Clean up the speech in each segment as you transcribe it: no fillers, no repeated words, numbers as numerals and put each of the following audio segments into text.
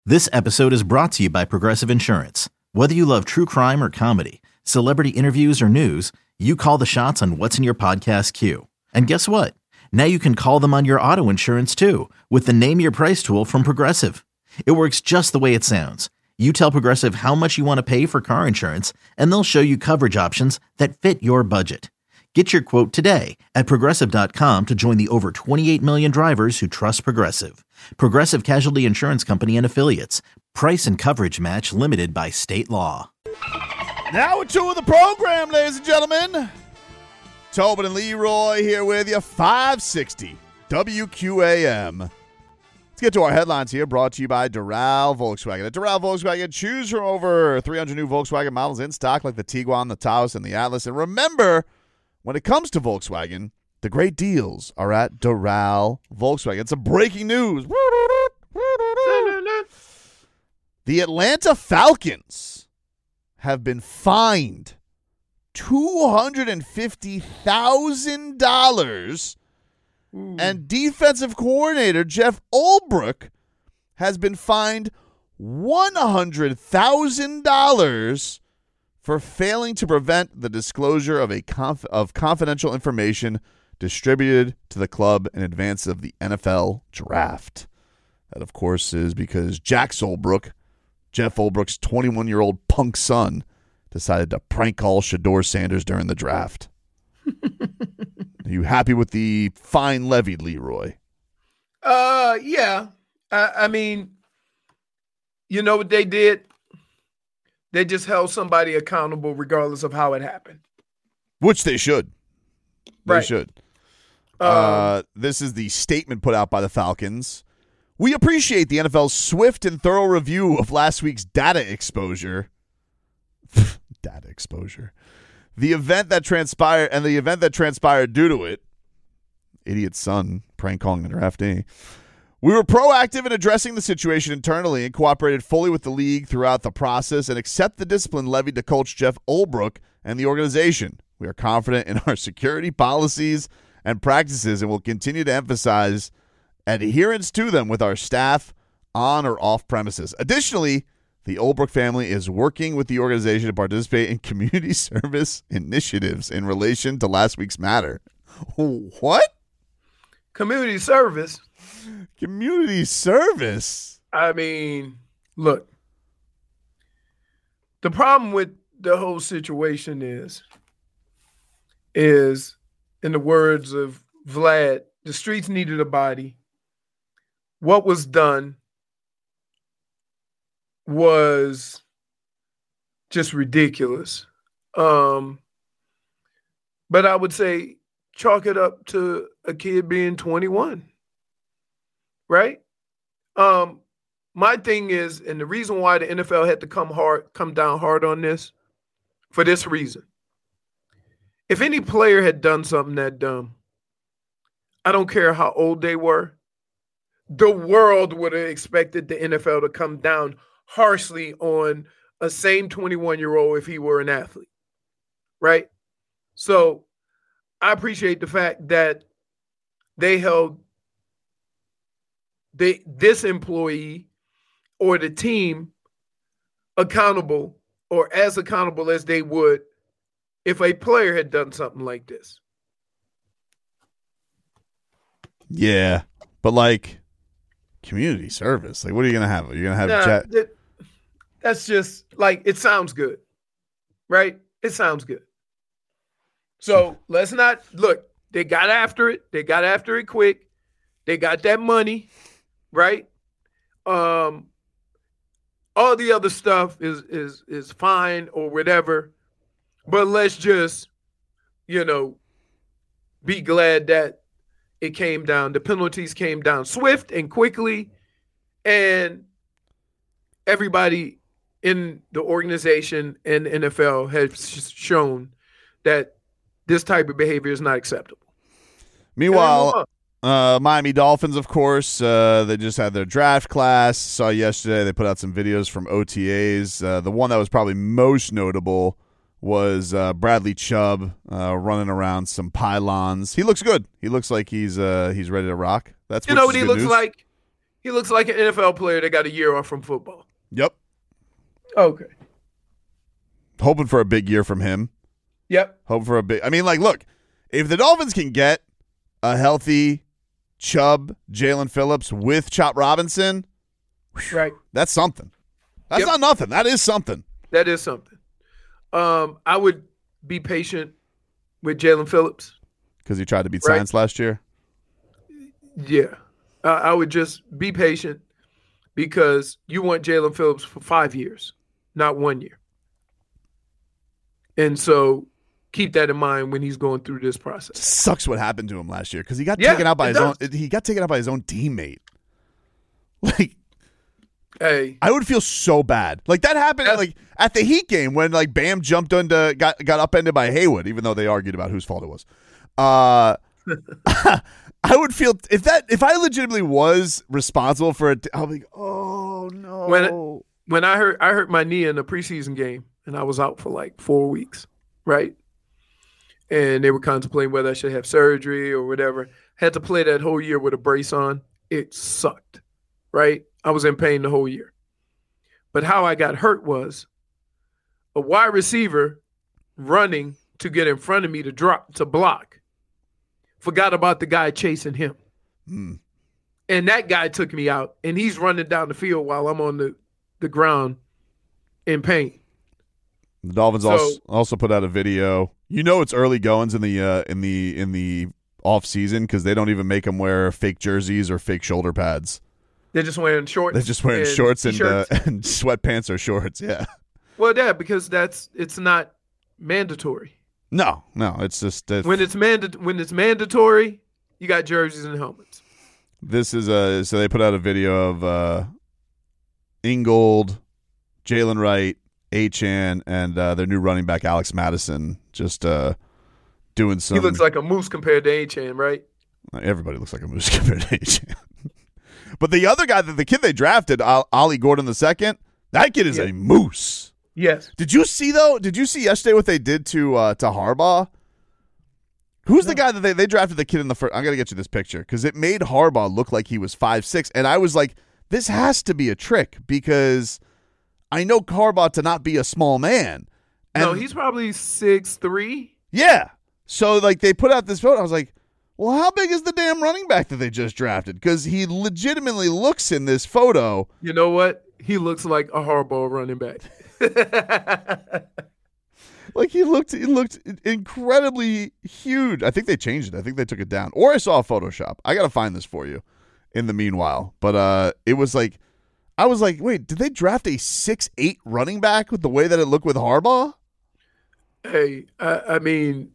This episode is brought to you by Progressive Insurance. Whether you love true crime or comedy, celebrity interviews or news, you call the shots on what's in your podcast queue. And guess what? Now you can call them on your auto insurance too with the Name Your Price tool from Progressive. It works just the way it sounds. You tell Progressive how much you want to pay for car insurance, and they'll show you coverage options that fit your budget. Get your quote today at Progressive.com to join the over 28 million drivers who trust Progressive. Progressive Casualty Insurance Company and Affiliates. Price and coverage match limited by state law. Now we're two of the program, ladies and gentlemen. Tobin and Leroy here with you, 560 WQAM. Let's get to our headlines here, brought to you by Doral Volkswagen. At Doral Volkswagen, choose from over 300 new Volkswagen models in stock like the Tiguan, the Taos, and the Atlas. And remember, when it comes to Volkswagen, the great deals are at Doral Volkswagen. It's a breaking news. The Atlanta Falcons have been fined $250,000, and defensive coordinator Jeff Ulbrich has been fined $100,000 for failing to prevent the disclosure of confidential information distributed to the club in advance of the NFL draft. That, of course, is because Jeff Ulbrich's 21-year-old punk son, decided to prank call Shedeur Sanders during the draft. Are you happy with the fine levied, Leroy? Yeah. I mean, you know what they did? They just held somebody accountable regardless of how it happened. Which they should. They Right. should. This is the statement put out by the Falcons. We appreciate the NFL's swift and thorough review of last week's data exposure. Data exposure. The event that transpired due to it. Idiot son prank calling the draftee. We were proactive in addressing the situation internally and cooperated fully with the league throughout the process and accept the discipline levied to Coach Jeff Ulbrich and the organization. We are confident in our security policies and practices and will continue to emphasize adherence to them with our staff on or off premises. Additionally, the Ulbrich family is working with the organization to participate in community service initiatives in relation to last week's matter. What? Community service? Community service? I mean, look, the problem with the whole situation is in the words of Vlad, the streets needed a body. What was done was just ridiculous. But I would say chalk it up to a kid being 21, right? My thing is, and the reason why the NFL had to come down hard on this, for this reason. If any player had done something that dumb, I don't care how old they were, the world would have expected the NFL to come down harshly on a same 21-year-old if he were an athlete, right? So I appreciate the fact that they held this employee or the team accountable, or as accountable as they would if a player had done something like this. Yeah, but like community service, like what are you gonna have? You're gonna have that's just like, it sounds good, right? It sounds good. So let's not look. They got after it. They got after it quick. They got that money, right? All the other stuff is fine or whatever, but let's just, be glad that it came down. The penalties came down swift and quickly, and everybody in the organization and the NFL has shown that this type of behavior is not acceptable. Meanwhile, Miami Dolphins, of course, they just had their draft class. Saw yesterday they put out some videos from OTAs. The one that was probably most notable was Bradley Chubb running around some pylons. He looks good. He looks like he's ready to rock. That's what he looks news. like. He looks like an NFL player that got a year off from football. Yep. Okay. Hoping for a big year from him. Yep. Hoping for a big. I mean, like, look, if the Dolphins can get a healthy Chubb, Jalen Phillips with Chop Robinson, right, that's something. That's not nothing. That is something. That is something. I would be patient with Jalen Phillips because he tried to beat science last year. Yeah, I would just be patient because you want Jalen Phillips for 5 years, not 1 year. And so keep that in mind when he's going through this process. It sucks what happened to him last year because he got taken out by his own. He got taken out by his own teammate. Like, hey, I would feel so bad. Like that happened like at the Heat game when like Bam jumped into got upended by Hayward, even though they argued about whose fault it was. I would feel if I legitimately was responsible for it, I'll be like, oh no. When I hurt my knee in a preseason game and I was out for like 4 weeks, right? And they were contemplating whether I should have surgery or whatever. Had to play that whole year with a brace on. It sucked, right? I was in pain the whole year. But how I got hurt was a wide receiver running to get in front of me to block. Forgot about the guy chasing him. Mm. And that guy took me out, and he's running down the field while I'm on the ground in pain. The Dolphins also put out a video. You know it's early goings in the off season because they don't even make them wear fake jerseys or fake shoulder pads. They're just wearing shorts. They're just wearing shorts and sweatpants or shorts. Yeah. Well, yeah, because it's not mandatory. No, it's just when it's mandatory, you got jerseys and helmets. This is so they put out a video of Ingold, Jalen Wright, Achane, and their new running back Alex Madison just doing some. He looks like a moose compared to Achane, right? Everybody looks like a moose compared to Achane. But the other guy, the kid they drafted, Ollie Gordon II, that kid is a moose. Yes. Did you see yesterday what they did to Harbaugh? Who's the guy that they drafted the kid in the first? I'm going to get you this picture because it made Harbaugh look like he was 5'6", and I was like, this has to be a trick because I know Harbaugh to not be a small man. And no, he's probably 6'3". Yeah. So like they put out this photo. I was like, well, how big is the damn running back that they just drafted? Because he legitimately looks in this photo. You know what? He looks like a Harbaugh running back. Like he looked incredibly huge. I think they changed it. I think they took it down. Or I saw a Photoshop. I got to find this for you in the meanwhile. But it was like, I was like, wait, did they draft a 6'8" running back with the way that it looked with Harbaugh? Hey, I mean,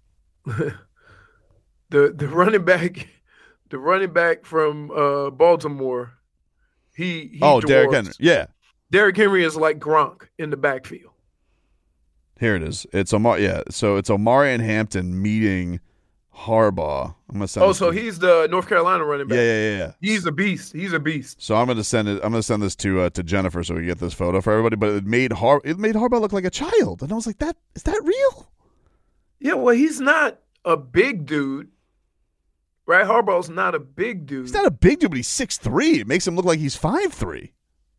the running back from Baltimore, he Derrick Henry. Yeah. Derrick Henry is like Gronk in the backfield. Here it is. It's Omari. Yeah, so it's Omari and Hampton meeting Harbaugh. I'm gonna send. So he's the North Carolina running back. Yeah. He's a beast. So I'm gonna send it. I'm gonna send this to Jennifer so we get this photo for everybody. But it made Harbaugh look like a child, and I was like, is that real? Yeah. Well, he's not a big dude, right? Harbaugh's not a big dude. He's not a big dude, but he's 6'3". It makes him look like he's 5'3".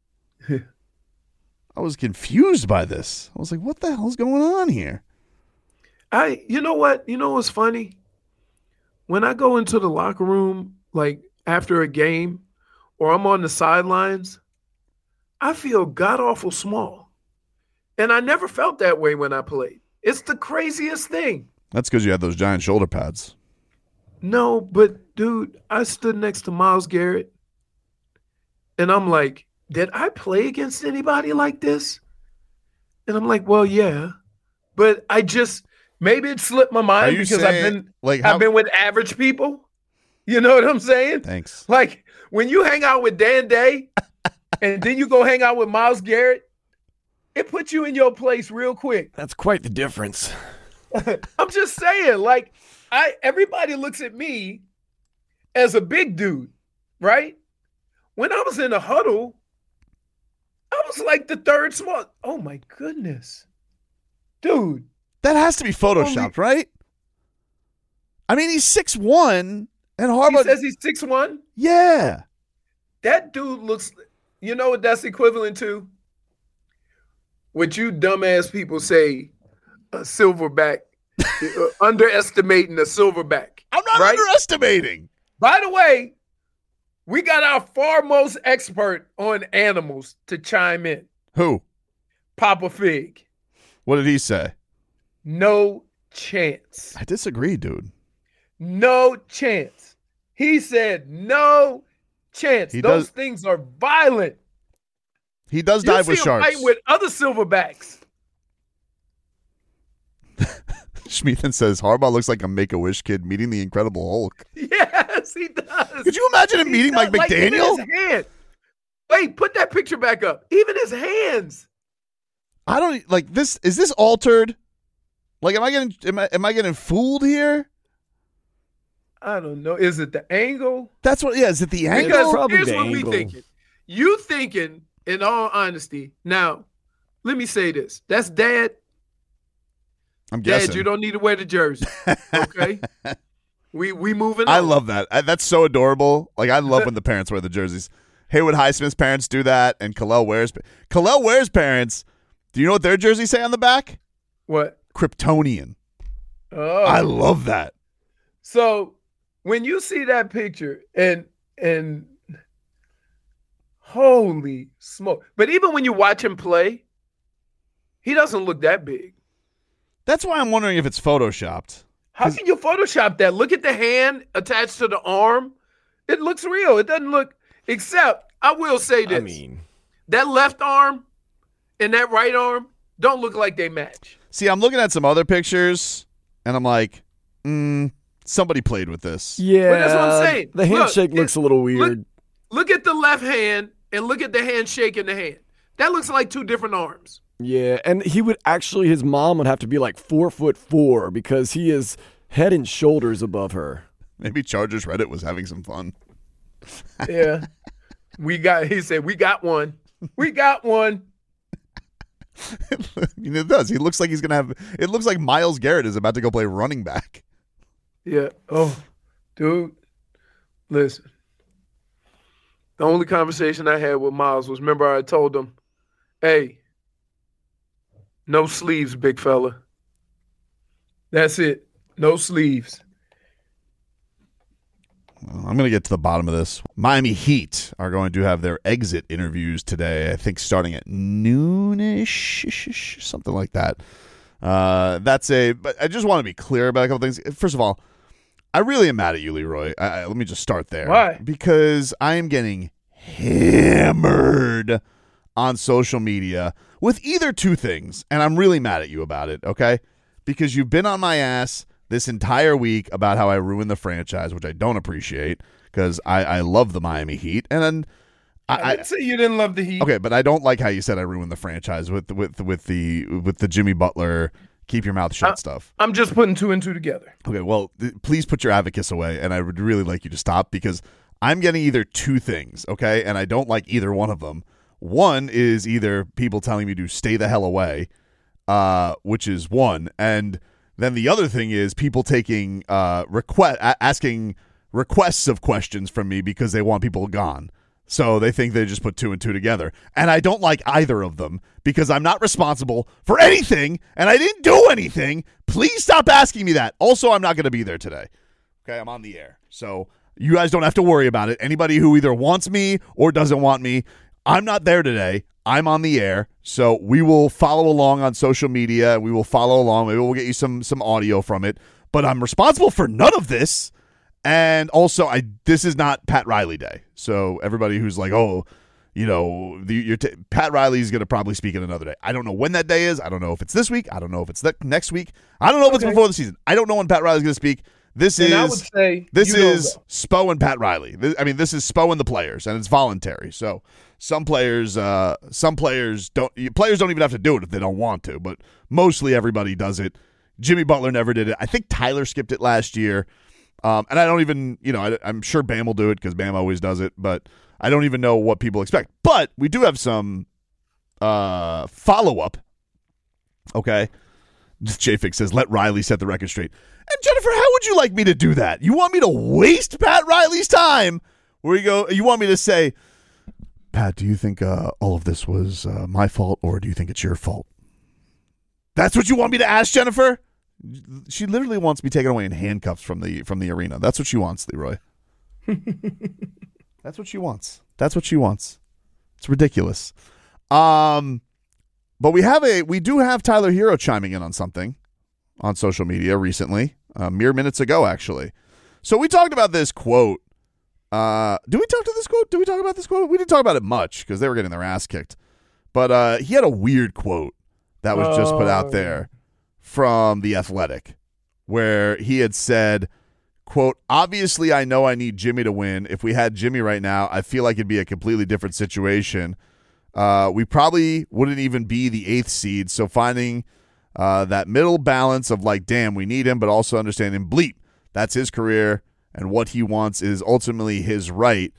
I was confused by this. I was like, what the hell's going on here? You know what? You know what's funny? When I go into the locker room, like after a game, or I'm on the sidelines, I feel god-awful small. And I never felt that way when I played. It's the craziest thing. That's because you had those giant shoulder pads. No, but dude, I stood next to Myles Garrett, and I'm like, did I play against anybody like this? And I'm like, well, yeah. But maybe it slipped my mind because I've been with average people. You know what I'm saying? Thanks. Like when you hang out with Dan Day and then you go hang out with Myles Garrett, it puts you in your place real quick. That's quite the difference. I'm just saying, like, everybody looks at me as a big dude, right? When I was in a huddle, I was like the third small. Oh my goodness. Dude. That has to be photoshopped, right? I mean, he's 6'1", and Harbaugh. He says he's 6'1"? Yeah. That dude looks, you know what that's equivalent to? What you dumbass people say, a silverback, underestimating a silverback. I'm not right? underestimating. By the way, we got our foremost expert on animals to chime in. Who? Papa Fig. What did he say? No chance. I disagree, dude. No chance. He said no chance. Those things are violent. He does dive with sharks. Fighting with other silverbacks. Schmeathan says Harbaugh looks like a Make-A-Wish kid meeting the Incredible Hulk. Yes, he does. Could you imagine him meeting Mike McDaniel? Even his hand. Wait, put that picture back up. Even his hands. I don't like this. Is this altered? Like, am I getting fooled here? I don't know. Is it the angle? That's what. Yeah, is it the angle? Because Probably here's the what angle. we thinking. You thinking, in all honesty. Now, let me say this. That's Dad. I'm guessing. Dad, you don't need to wear the jersey. Okay. we moving on. I love that. That's so adorable. Like, I love when the parents wear the jerseys. Haywood Highsmith's parents do that, and Khalil Ware's parents. Do you know what their jerseys say on the back? What? Kryptonian. Oh, I love that. So when you see that picture and holy smoke. But even when you watch him play, he doesn't look that big. That's why I'm wondering if it's photoshopped. How can you Photoshop that? Look at the hand attached to the arm. It looks real. It doesn't look, except I will say this. I mean, that left arm and that right arm don't look like they match. See, I'm looking at some other pictures, and I'm like, somebody played with this. yeah. But that's what I'm saying. The handshake looks a little weird. Look at the left hand and look at the handshake in the hand. That looks like two different arms. Yeah, and his mom would have to be like 4'4" because he is head and shoulders above her. Maybe Chargers Reddit was having some fun. Yeah. He said, we got one. We got one. I mean, it does. He looks like it looks like Myles Garrett is about to go play running back. Yeah. Oh, dude, listen. The only conversation I had with Miles was, remember I told him, hey, no sleeves, big fella. That's it. No sleeves. Well, I'm going to get to the bottom of this. Miami Heat are going to have their exit interviews today, I think starting at noonish, something like that. But I just want to be clear about a couple things. First of all, I really am mad at you, Leroy. Let me just start there. Why? Because I am getting hammered on social media with either two things, and I'm really mad at you about it, okay? Because you've been on my ass this entire week about how I ruined the franchise, which I don't appreciate because I love the Miami Heat. And then I didn't say you didn't love the Heat. Okay, but I don't like how you said I ruined the franchise with the Jimmy Butler keep your mouth shut stuff. I'm just putting two and two together. Okay, well, please put your advocates away, and I would really like you to stop because I'm getting either two things, okay, and I don't like either one of them. One is either people telling me to stay the hell away, which is one, and then the other thing is people taking asking requests of questions from me because they want people gone. So they think they just put two and two together. And I don't like either of them because I'm not responsible for anything and I didn't do anything. Please stop asking me that. Also, I'm not going to be there today. Okay, I'm on the air. So you guys don't have to worry about it. Anybody who either wants me or doesn't want me, I'm not there today. I'm on the air. So we will follow along on social media. We will follow along. Maybe we'll get you some audio from it. But I'm responsible for none of this. And also, this is not Pat Riley Day. So everybody who's like, oh, you know, Pat Riley's going to probably speak in another day. I don't know when that day is. I don't know if it's this week. I don't know if it's next week. I don't know if it's before the season. I don't know when Pat Riley's going to speak. This is Spo and Pat Riley. This is Spo and the players, and it's voluntary. So some players don't even have to do it if they don't want to, but mostly everybody does it. Jimmy Butler never did it. I think Tyler skipped it last year. And I don't even, I'm sure Bam will do it because Bam always does it, but I don't even know what people expect. But we do have some follow-up. Okay. J-Fix says, let Riley set the record straight. And Jennifer, how would you like me to do that? You want me to waste Pat Riley's time? Where you go, you want me to say, Pat, do you think all of this was my fault, or do you think it's your fault? That's what you want me to ask, Jennifer? She literally wants me taken away in handcuffs from the arena. That's what she wants, Leroy. That's what she wants. That's what she wants. It's ridiculous. But we do have Tyler Hero chiming in on something on social media recently, mere minutes ago, actually. So we talked about this quote. Did we talk about this quote? We didn't talk about it much because they were getting their ass kicked. But he had a weird quote that was just put out there from The Athletic, where he had said, quote, "Obviously, I know I need Jimmy to win. If we had Jimmy right now, I feel like it'd be a completely different situation. We probably wouldn't even be the 8th seed. So finding that middle balance of like, damn, we need him, but also understanding bleep, that's his career, and what he wants is ultimately his right,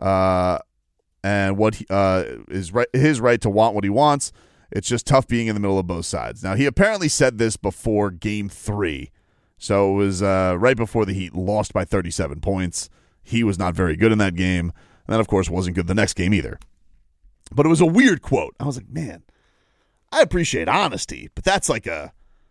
and what is right, his right to want what he wants. It's just tough being in the middle of both sides." Now, he apparently said this before Game 3. So it was right before the Heat lost by 37 points. He was not very good in that game. And then, of course, wasn't good the next game either. But it was a weird quote. I was like, man, I appreciate honesty, but that's a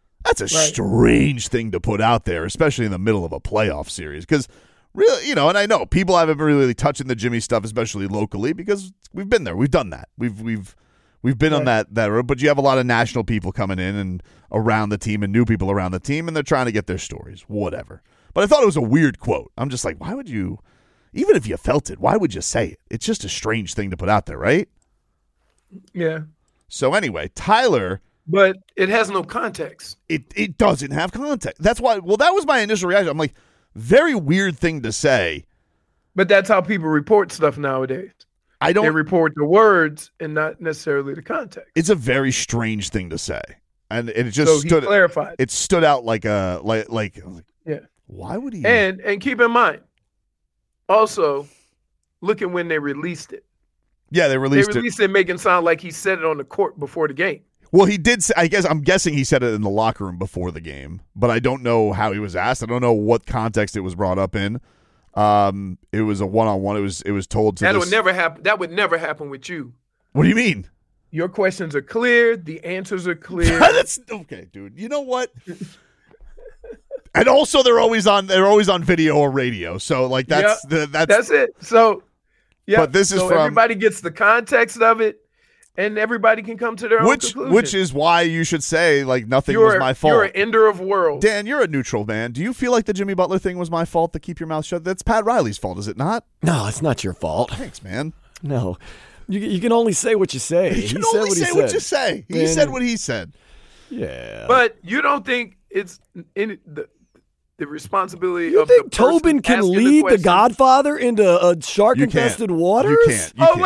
strange thing to put out there, especially in the middle of a playoff series. Because really, and I know people haven't been really touching the Jimmy stuff, especially locally, because we've been there. We've done that. We've been on that road, but you have a lot of national people coming in and around the team and new people around the team, and they're trying to get their stories, whatever. But I thought it was a weird quote. I'm just like, why would you, even if you felt it, why would you say it? It's just a strange thing to put out there, right? Yeah. So anyway, Tyler. But it has no context. It doesn't have context. That's why, that was my initial reaction. I'm like, very weird thing to say. But that's how people report stuff nowadays. They report the words and not necessarily the context. It's a very strange thing to say, and it just clarified. It stood out like yeah. Why would he? And keep in mind, also, look at when they released it. Yeah, they released it making it sound like he said it on the court before the game. Well, he did say, I'm guessing he said it in the locker room before the game, but I don't know how he was asked. I don't know what context it was brought up in. It was a one-on-one. It was told to that would never happen. That would never happen with you. What do you mean? Your questions are clear. The answers are clear. That's okay, dude. You know what? And also, they're always on video or radio. So like that's it. So yeah. But this is from everybody gets the context of it. And everybody can come to their own conclusion. Which is why you should say, like, nothing was my fault. You're an ender of worlds. Dan, you're a neutral man. Do you feel like the Jimmy Butler thing was my fault to keep your mouth shut? That's Pat Riley's fault, is it not? No, it's not your fault. Thanks, man. No. You can only say what you say. You can only say what you say. He said what he said. Yeah. But you don't think it's in the responsibility you of think the person Tobin can lead the Godfather into a shark-infested waters? You can't.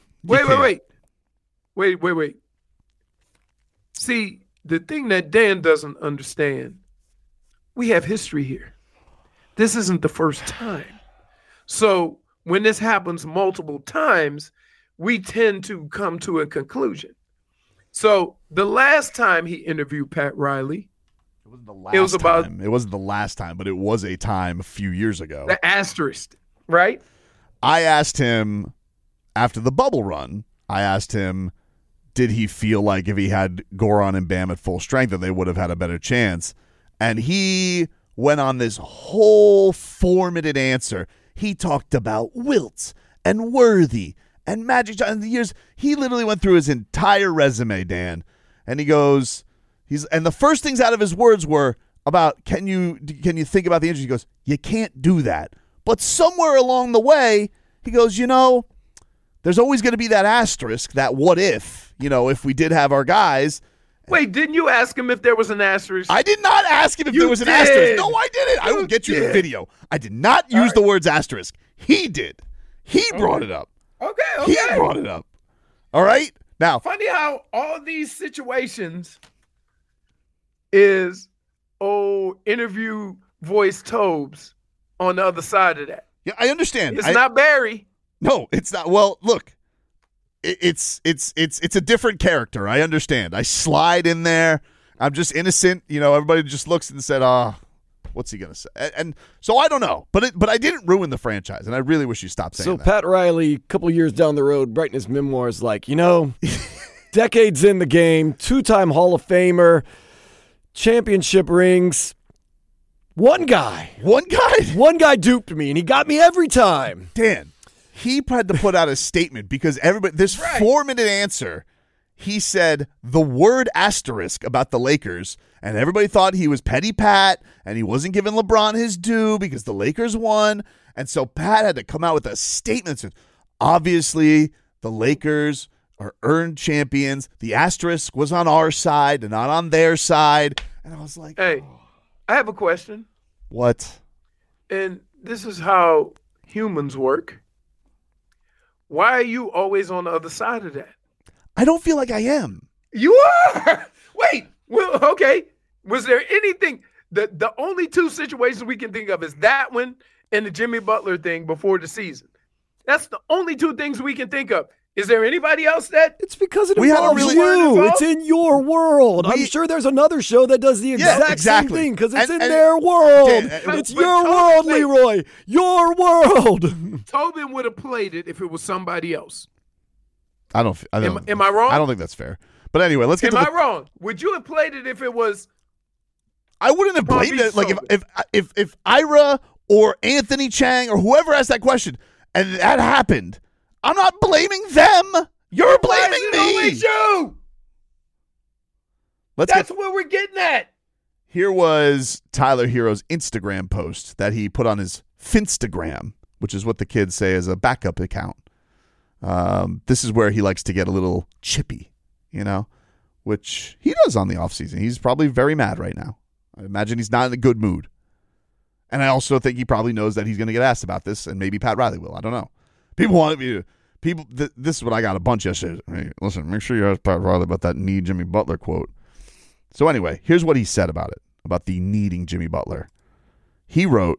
Wait. See, the thing that Dan doesn't understand, we have history here. This isn't the first time. So when this happens multiple times, we tend to come to a conclusion. So the last time he interviewed Pat Riley, it wasn't the last time, but it was a time a few years ago. The asterisk, right? I asked him after the bubble run, did he feel like if he had Goran and Bam at full strength that they would have had a better chance? And he went on this whole 4-minute answer. He talked about Wilt and Worthy and Magic Johnson. The years he literally went through his entire resume, Dan, and he goes, and the first things out of his words were about can you think about the injury? He goes, you can't do that. But somewhere along the way, he goes, there's always going to be that asterisk, that what if. If we did have our guys. Wait, didn't you ask him if there was an asterisk? I did not ask him if there was an asterisk. No, I didn't. I will get you the video. I did not use the words asterisk. He did. He brought it up. Okay. He brought it up. All right? Now. Funny how all these situations is, interview voice Tobes on the other side of that. Yeah, I understand. It's not Barry. No, it's not. Well, look. It's a different character. I understand. I slide in there. I'm just innocent. Everybody just looks and said, What's he gonna say? And so I don't know, but I didn't ruin the franchise, and I really wish you stopped saying So that. Pat Riley, a couple years down the road, writing his memoirs, like, decades in the game, 2-time Hall of Famer, championship rings. One guy duped me, and he got me every time. Dan, he had to put out a statement because everybody, this 4-minute answer, he said the word asterisk about the Lakers, and everybody thought he was petty Pat, and he wasn't giving LeBron his due because the Lakers won. And so Pat had to come out with a statement that said, obviously, the Lakers are earned champions. The asterisk was on our side and not on their side. And I was like, hey, I have a question. What? And this is how humans work. Why are you always on the other side of that? I don't feel like I am. You are. Wait. Well, okay. Was there anything? The only two situations we can think of is that one and the Jimmy Butler thing before the season. That's the only two things we can think of. Is there anybody else that? It's because it We had a involves really- you. It's in your world. I'm sure there's another show that does the exact same thing because it's in their world. It's your world, Leroy. Your world. Tobin would have played it if it was somebody else. I don't. Am I wrong? I don't think that's fair. But anyway, let's get Am to I wrong? Would you have played it if it was? I wouldn't have blamed it. Like Probably if Ira or Anthony Chang or whoever asked that question and that happened, I'm not blaming them. You're blaming me. Always you. That's where we're getting at. Here was Tyler Hero's Instagram post that he put on his Finstagram, which is what the kids say is a backup account. This is where he likes to get a little chippy, which he does on the offseason. He's probably very mad right now. I imagine he's not in a good mood. And I also think he probably knows that he's going to get asked about this, and maybe Pat Riley will. I don't know. People wanted me to. This is what I got a bunch yesterday. Hey, listen, make sure you ask Pat Riley about that need Jimmy Butler quote. So anyway, here's what he said about it, about the needing Jimmy Butler. He wrote,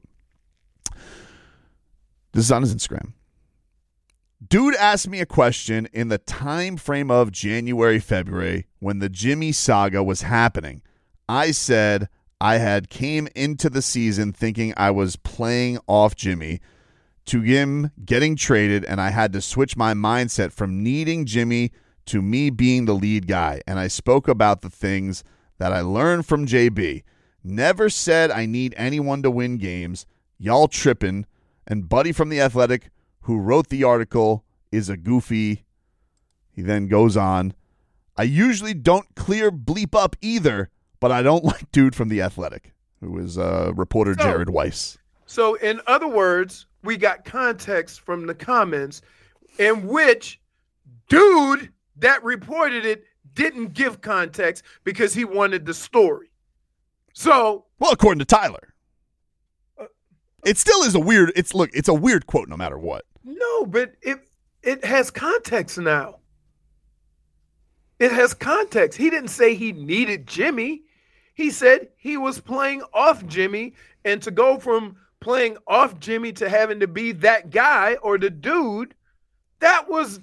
this is on his Instagram. Dude asked me a question in the time frame of January, February, when the Jimmy saga was happening. I said I had came into the season thinking I was playing off Jimmy to him getting traded, and I had to switch my mindset from needing Jimmy to me being the lead guy. And I spoke about the things that I learned from JB. Never said I need anyone to win games. Y'all tripping. And Buddy from The Athletic, who wrote the article, is a goofy. He then goes on. I usually don't clear bleep up either, but I don't like dude from The Athletic, who is reporter Jared Weiss. So in other words, we got context from the comments in which dude that reported it didn't give context because he wanted the story. So, well, according to Tyler, it still is a weird. It's a weird quote no matter what. No, but it has context now. It has context. He didn't say he needed Jimmy. He said he was playing off Jimmy, and to go from playing off Jimmy to having to be that guy or the dude, that was,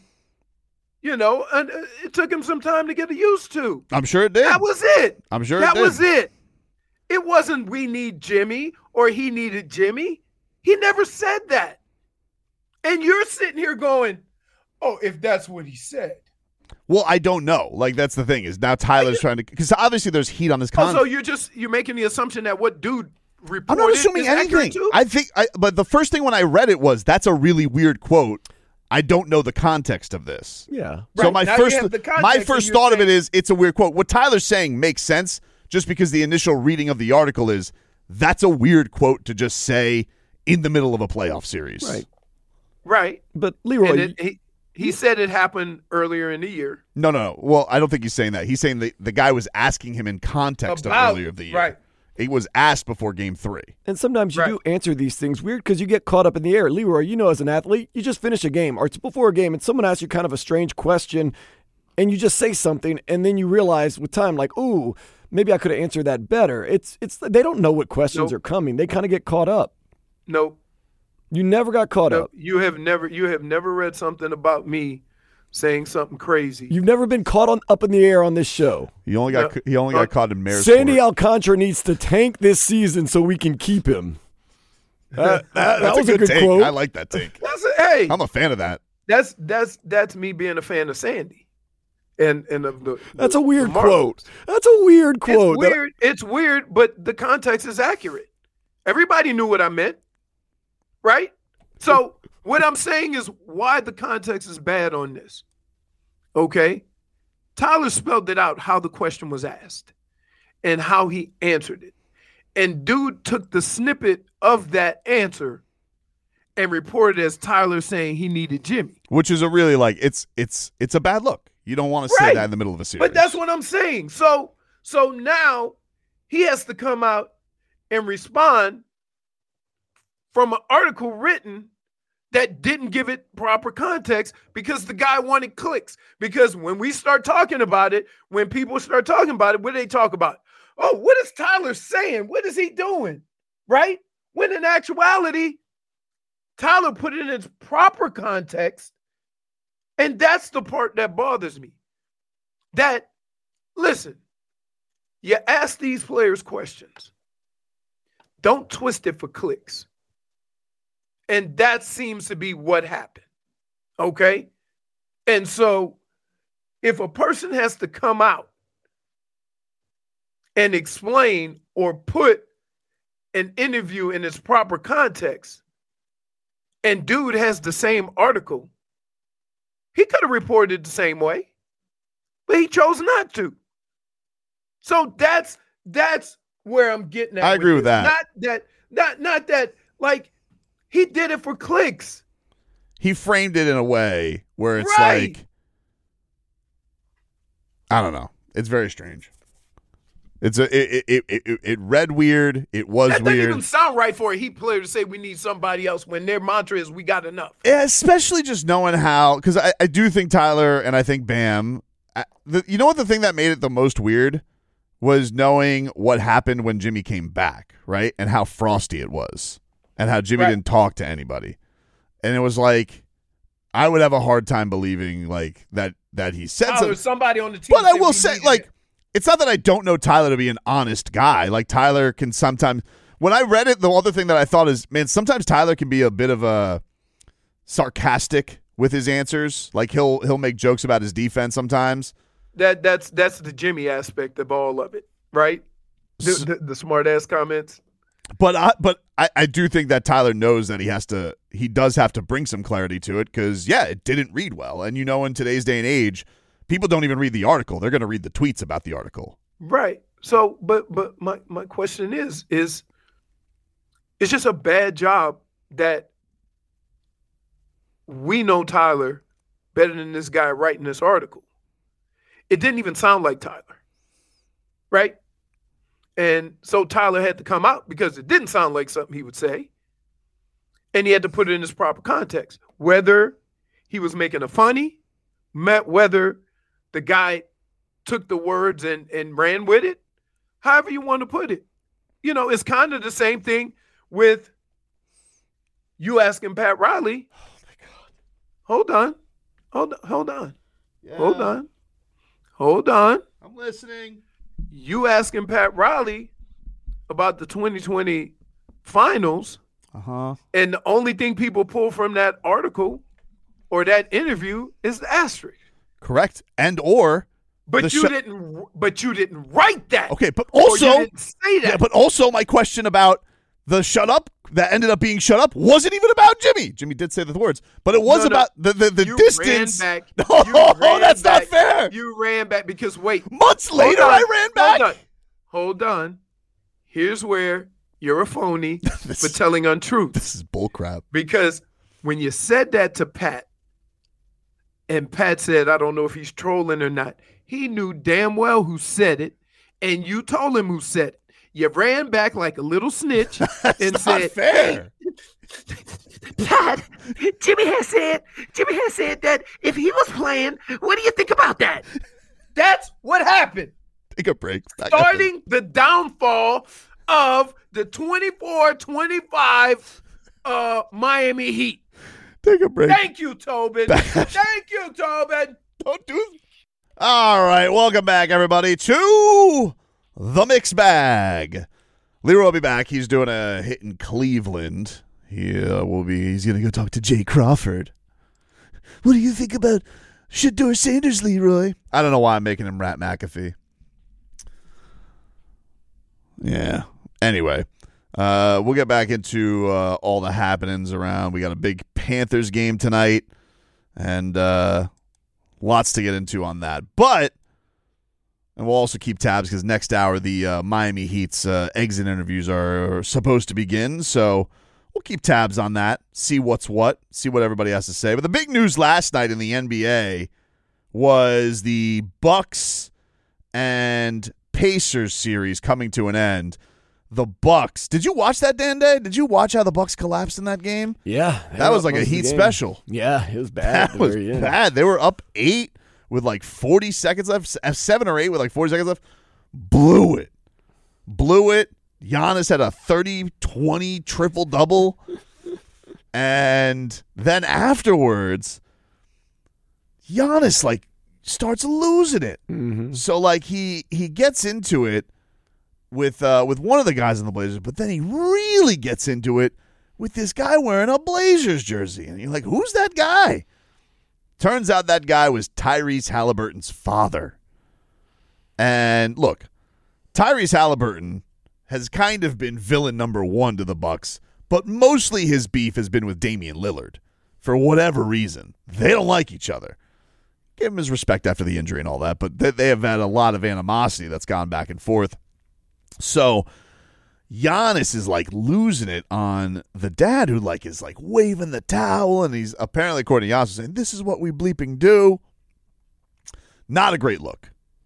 it took him some time to get used to. I'm sure it did. That was it. I'm sure that it did. was it. It wasn't we need Jimmy or he needed Jimmy. He never said that. And you're sitting here going, oh, if that's what he said. Well, I don't know. Like, that's the thing is now Tyler's trying to, because obviously there's heat on this comment. So you're making the assumption that what dude reported I'm not assuming is accurate anything. too? But the first thing when I read it was, that's a really weird quote. I don't know the context of this. Yeah. So Right, my now first you have the context my and first you're thought of it saying- is it's a weird quote. What Tyler's saying makes sense just because the initial reading of the article is that's a weird quote to just say in the middle of a playoff series. Right. Right. But Leroy, And he said it happened earlier in the year. No. Well, I don't think he's saying that. He's saying the guy was asking him in context of earlier of the year. Right. It was asked before game 3. and sometimes you Right. do answer these things weird because you get caught up in the air. Leroy, as an athlete, you just finish a game or it's before a game and someone asks you kind of a strange question and you just say something and then you realize with time, like, ooh, maybe I could have answered that better. It's they don't know what questions Nope. are coming. They kind of get caught up. Nope. You never got caught No, up. you have never read something about me saying something crazy. You've never been caught up in the air on this show. He only got caught in mare's Sandy court. Alcantara needs to tank this season so we can keep him. That was a good take. quote. I like that take. Hey, I'm a fan of that. That's me being a fan of Sandy. And of the That's a weird the Marlins. quote. That's a weird quote. It's weird, but the context is accurate. Everybody knew what I meant, right? So what I'm saying is why the context is bad on this. Okay? Tyler spelled it out how the question was asked and how he answered it. And dude took the snippet of that answer and reported as Tyler saying he needed Jimmy. Which is a really it's a bad look. You don't want to say that in the middle of a series. But that's what I'm saying. So now he has to come out and respond from an article written that didn't give it proper context because the guy wanted clicks. Because when we start talking about it, when people start talking about it, what do they talk about? Oh, what is Tyler saying? What is he doing? Right? When in actuality, Tyler put it in its proper context. And that's the part that bothers me. That, listen, you ask these players questions. Don't twist it for clicks. And that seems to be what happened. Okay? And so if a person has to come out and explain or put an interview in its proper context, and dude has the same article, he could have reported it the same way, but he chose not to. So that's where I'm getting at. I agree with that. Not that like he did it for clicks. He framed it in a way where it's Right. like, I don't know. It's very strange. It read weird. It was That doesn't weird. even sound right for a Heat player to say we need somebody else when their mantra is we got enough. Yeah, especially just knowing how, because I do think Tyler and I think Bam, you know what the thing that made it the most weird was knowing what happened when Jimmy came back, right? And how frosty it was and how Jimmy didn't talk to anybody. And it was like, I would have a hard time believing like that he said something. Somebody on the team. But I will say, like, it's not that I don't know Tyler to be an honest guy. Like, Tyler can sometimes, when I read it, the other thing that I thought is, man, sometimes Tyler can be a bit of a sarcastic with his answers. Like, he'll make jokes about his defense sometimes. That's the Jimmy aspect of all of it, right? The smart ass comments. But I do think that Tyler knows that he does have to bring some clarity to it because, yeah, it didn't read well. And, in today's day and age, people don't even read the article. They're going to read the tweets about the article. Right. So, but my question is it's just a bad job that we know Tyler better than this guy writing this article. It didn't even sound like Tyler. Right? And so Tyler had to come out because it didn't sound like something he would say. And he had to put it in its proper context. Whether he was making a funny, whether the guy took the words and ran with it, however you want to put it. It's kind of the same thing with you asking Pat Riley. Oh, my God. Hold on. Yeah. Hold on. I'm listening. You asking Pat Riley about the 2020 finals. Uh-huh. And the only thing people pull from that article or that interview is the asterisk. Correct. But you didn't write that. Okay, but also you didn't say that. Yeah, but also my question about the shut up that ended up being shut up wasn't even about Jimmy. Jimmy did say the words, but it was about the distance. Ran back. No, that's not fair. You ran back because months later I ran back. Hold on. Here's where you're a phony for telling untruth. This is bullcrap. Because when you said that to Pat, and Pat said, I don't know if he's trolling or not, he knew damn well who said it, and you told him who said it. You ran back like a little snitch and said, fair. Pat, Jimmy has said that if he was playing, what do you think about that? That's what happened. Take a break. Starting the downfall of the 24-25 Miami Heat. Take a break. Thank you, Tobin. Thank you, Tobin. Don't do it. All right, welcome back, everybody, to The Mix Bag. Leroy will be back. He's doing a hit in Cleveland. He's going to go talk to Jay Crawford. What do you think about Shedeur Sanders, Leroy? I don't know why I'm making him Rat McAfee. Yeah. Anyway, we'll get back into all the happenings around. We got a big Panthers game tonight, and lots to get into on that. And we'll also keep tabs because next hour the Miami Heat's exit interviews are supposed to begin. So we'll keep tabs on that, see what's what, see what everybody has to say. But the big news last night in the NBA was the Bucks and Pacers series coming to an end. The Bucks. Did you watch that, Dan Day? Did you watch how the Bucks collapsed in that game? Yeah. That was like a Heat special. Yeah, it was bad. That was bad. They were up 8 with like 40 seconds left, 7 or 8 with like 40 seconds left. Blew it. Giannis had a 30-20 triple-double. And then afterwards, Giannis like starts losing it. Mm-hmm. So like he gets into it with one of the guys in the Blazers, but then he really gets into it with this guy wearing a Blazers jersey. And you're like, who's that guy? Turns out that guy was Tyrese Halliburton's father. And look, Tyrese Halliburton has kind of been villain number 1 to the Bucks, but mostly his beef has been with Damian Lillard. For whatever reason. They don't like each other. Give him his respect after the injury and all that, but they have had a lot of animosity that's gone back and forth. So Giannis is like losing it on the dad who like is like waving the towel, and he's apparently, according to Giannis, saying, this is what we bleeping do. Not a great look.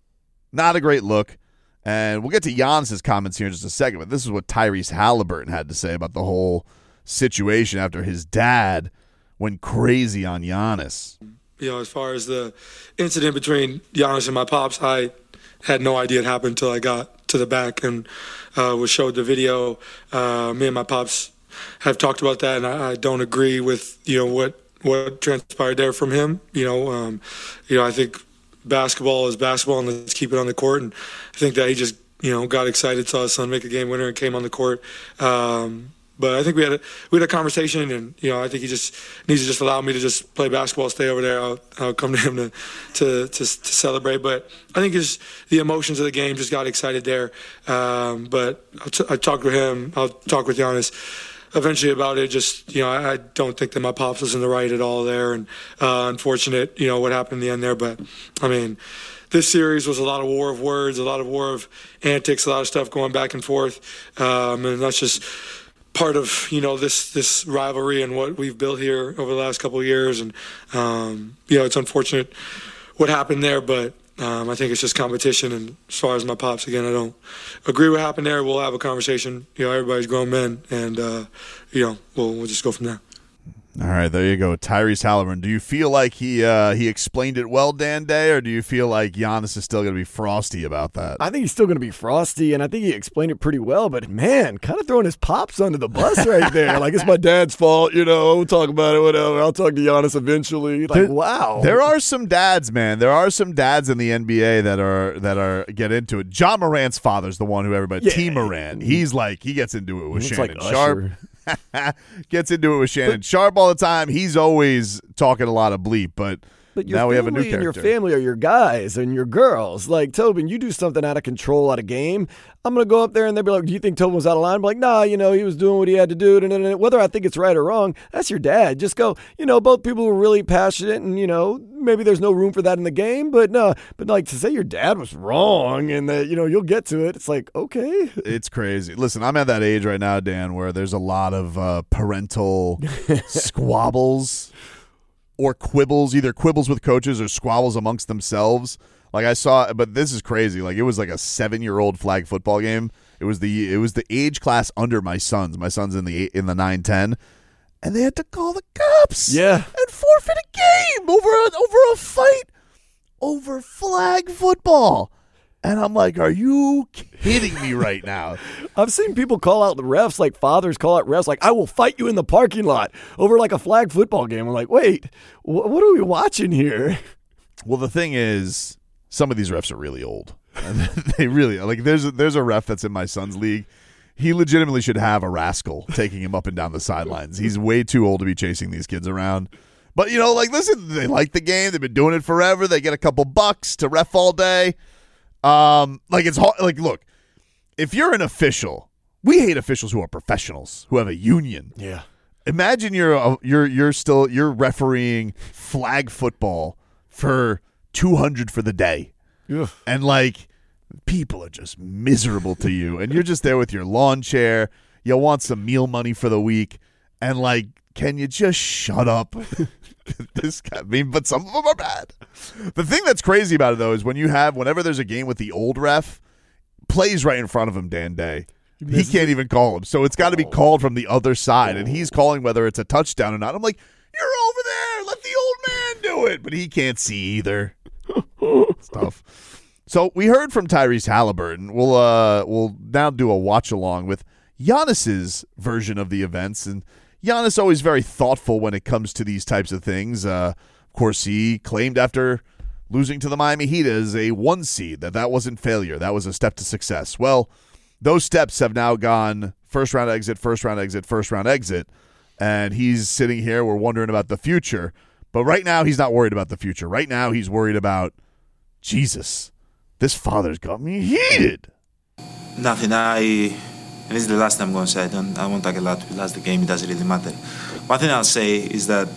And we'll get to Giannis's comments here in just a second, but this is what Tyrese Halliburton had to say about the whole situation after his dad went crazy on Giannis. You know, as far as the incident between Giannis and my pops, I had no idea it happened until I got to the back and was showed the video. Me and my pops have talked about that, and I don't agree with what transpired there from him. I think basketball is basketball, and let's keep it on the court. And I think that he just got excited, saw his son make a game winner, and came on the court. But I think we had a conversation, and I think he just needs to just allow me to just play basketball, stay over there. I'll come to him to celebrate. But I think it's the emotions of the game just got excited there. But I talked with him. I'll talk with Giannis eventually about it. Just I don't think that my pops was in the right at all there, and unfortunate what happened in the end there. But I mean, this series was a lot of war of words, a lot of war of antics, a lot of stuff going back and forth, and that's just part of this rivalry and what we've built here over the last couple of years. And it's unfortunate what happened there, but I think it's just competition. And as far as my pops, again, I don't agree what happened there. We'll have a conversation. Everybody's grown men, and we'll just go from there. All right, there you go, Tyrese Halliburton. Do you feel like he explained it well, Dan Day, or do you feel like Giannis is still going to be frosty about that? I think he's still going to be frosty, and I think he explained it pretty well. But man, kind of throwing his pops under the bus right there. Like, it's my dad's fault. We'll talk about it. Whatever. I'll talk to Giannis eventually. Like, wow. There are some dads, man. There are some dads in the NBA that are get into it. John Morant's father's the one who everybody. T. Morant. He's like he gets into it with Shannon Sharp. Gets into it with Shannon Sharp all the time. He's always talking a lot of bleep, but now we have a new character. And your family are your guys and your girls. Like, Tobin, you do something out of control at a game, I'm going to go up there and they'll be like, do you think Tobin was out of line? I'm like, nah, he was doing what he had to do. And whether I think it's right or wrong, that's your dad. Just go, both people were really passionate and, maybe there's no room for that in the game. But no, but like to say your dad was wrong and that, you'll get to it. It's like, okay. It's crazy. Listen, I'm at that age right now, Dan, where there's a lot of parental squabbles or quibbles, either quibbles with coaches or squabbles amongst themselves. Like I saw, but this is crazy. Like it was like a 7-year-old flag football game. It was the age class under my son's. My son's in the 9-10, and they had to call the cops. Yeah, and forfeit a game over a fight over flag football. And I'm like, are you kidding me right now? I've seen people call out the refs, like fathers call out refs, like, I will fight you in the parking lot over like a flag football game. I'm like, wait, what are we watching here? Well, the thing is, some of these refs are really old. They really like. There's a ref that's in my son's league. He legitimately should have a rascal taking him up and down the sidelines. He's way too old to be chasing these kids around. But, like, listen, they like the game. They've been doing it forever. They get a couple bucks to ref all day. It's hard. Like, look, if you're an official, we hate officials who are professionals, who have a union. Yeah. Imagine you're refereeing flag football for $200 for the day. Ugh. And, like, people are just miserable to you. And you're just there with your lawn chair. You want some meal money for the week. And, like, can you just shut up? This guy, but some of them are bad. The thing that's crazy about it, though, is whenever there's a game with the old ref, plays right in front of him, Dan Day. He can't even call him. So it's got to be called from the other side. And he's calling whether it's a touchdown or not. I'm like, you're over there. Let the old man do it. But he can't see either. Stuff. So we heard from Tyrese Halliburton. We'll now do a watch along with Giannis's version of the events, and Giannis always very thoughtful when it comes to these types of things. Of course, he claimed after losing to the Miami Heat as a 1 seed that wasn't failure. That was a step to success. Well, those steps have now gone first round exit, and he's sitting here. We're wondering about the future. But right now, he's not worried about the future. Right now, he's worried about, Jesus, this father's got me heated. Nothing. This is the last time I'm going to say. I won't talk a lot. We lost the game. It doesn't really matter. One thing I'll say is that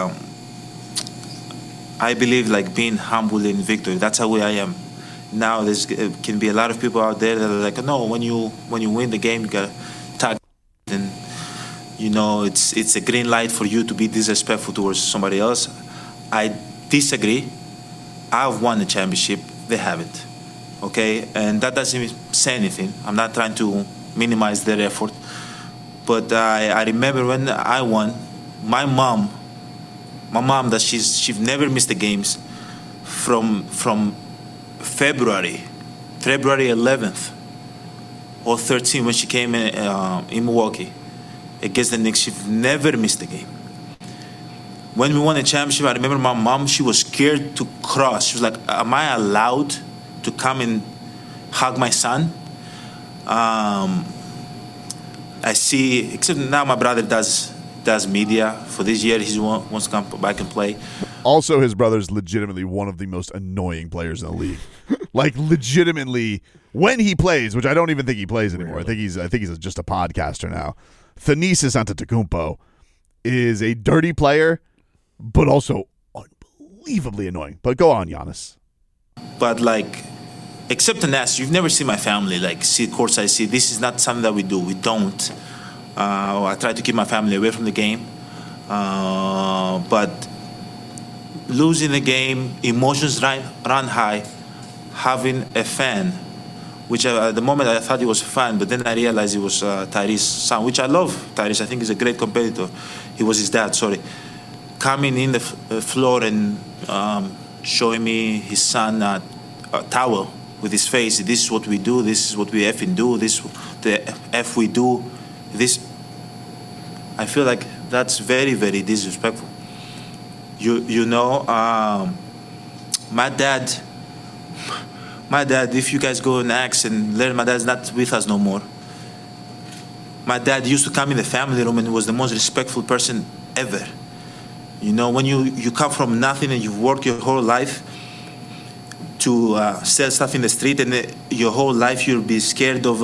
I believe like being humble in victory. That's how I am. Now there can be a lot of people out there that are like, no, when you win the game, you got to tag, and it's a green light for you to be disrespectful towards somebody else. I disagree. I've won the championship. They haven't. Okay, and that doesn't say anything. I'm not trying to minimize their effort, but I remember when I won, my mom that she's never missed the games from February 11th or 13th when she came in Milwaukee against the Knicks. She never missed a game. When we won the championship, I remember my mom, she was scared to cross. She was like, am I allowed to come and hug my son? I see, except now my brother does media. For this year, he wants to come back and play. Also, his brother's legitimately one of the most annoying players in the league. Like, legitimately, when he plays, which I don't even think he plays anymore. Really? I think he's just a podcaster now. Thanasis Antetokounmpo is a dirty player, but also unbelievably annoying. But go on, Giannis. But, like, except in that, you've never seen my family, like, see courtside. See, this is not something that we do. We don't. I try to keep my family away from the game. But losing the game, emotions run high. Having a fan, which at the moment I thought he was a fan, but then I realized it was Tyrese's son, which I love Tyrese. I think he's a great competitor. He was his dad, sorry. Coming in the floor and showing me his son a towel with his face. This is what we do. This is what we effing do. This the F we do. This. I feel like that's very, very disrespectful. My dad, if you guys go and ask and learn, my dad's not with us no more. My dad used to come in the family room and was the most respectful person ever. When you come from nothing and you've worked your whole life to sell stuff in the street, and your whole life you'll be scared of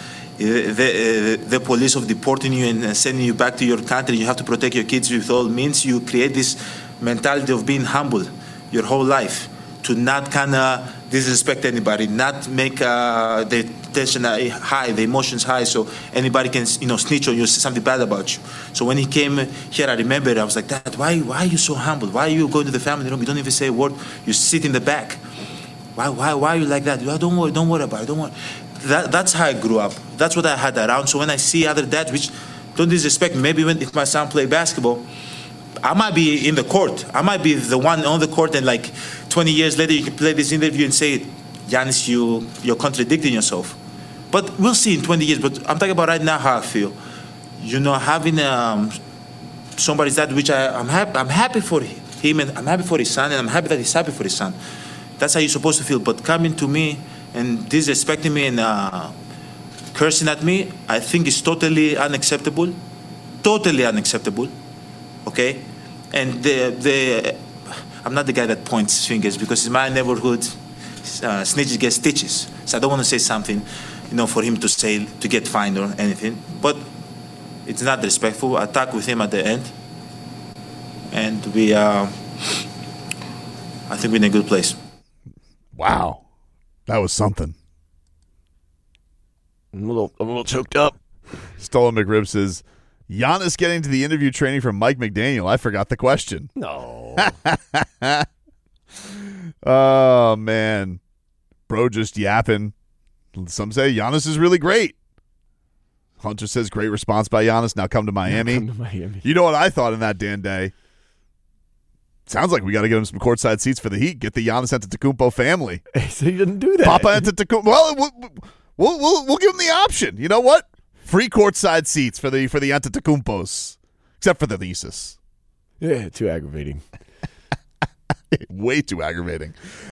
the police of deporting you and sending you back to your country. You have to protect your kids with all means. You create this mentality of being humble your whole life, to not kind of disrespect anybody, not make the tension high, the emotions high, so anybody can snitch on you, say something bad about you. So when he came here, I remember I was like, Dad, why are you so humble? Why are you going to the family room? You don't even say a word. You sit in the back. Why are you like that? Don't worry about it. Don't worry. That's how I grew up. That's what I had around. So when I see other dads, which don't disrespect me, maybe if my son play basketball, I might be in the court. I might be the one on the court, and like 20 years later, you can play this interview and say, Giannis, you're contradicting yourself. But we'll see in 20 years. But I'm talking about right now how I feel. Having somebody that which I'm happy for him, and I'm happy for his son, and I'm happy that he's happy for his son. That's how you're supposed to feel. But coming to me and disrespecting me and cursing at me, I think is totally unacceptable. Totally unacceptable. Okay? And I'm not the guy that points fingers, because in my neighborhood, snitches get stitches. So I don't want to say something, for him to say, to get fined or anything. But it's not respectful. I talked with him at the end. And I think we're in a good place. Wow. That was something. I'm a little choked up. Stolen McRib says, Giannis getting to the interview training from Mike McDaniel. I forgot the question. No. Oh, man. Bro just yapping. Some say Giannis is really great. Hunter says, great response by Giannis. Now come to Miami. Come to Miami. You know what I thought in that Dan day? Sounds like we got to get him some courtside seats for the Heat. Get the Giannis Antetokounmpo family. So he didn't do that. Papa Antetokounmpo. Well, we'll give him the option. You know what? Free courtside seats for the Antetokounmpos, except for the thesis. Yeah, too aggravating. Way too aggravating.